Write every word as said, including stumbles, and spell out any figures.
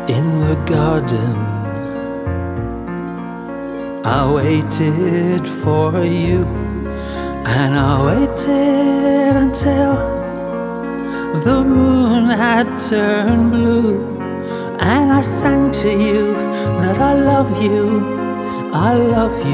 In the garden, I waited for you, and I waited until the moon had turned blue, and I sang to you that I love you, I love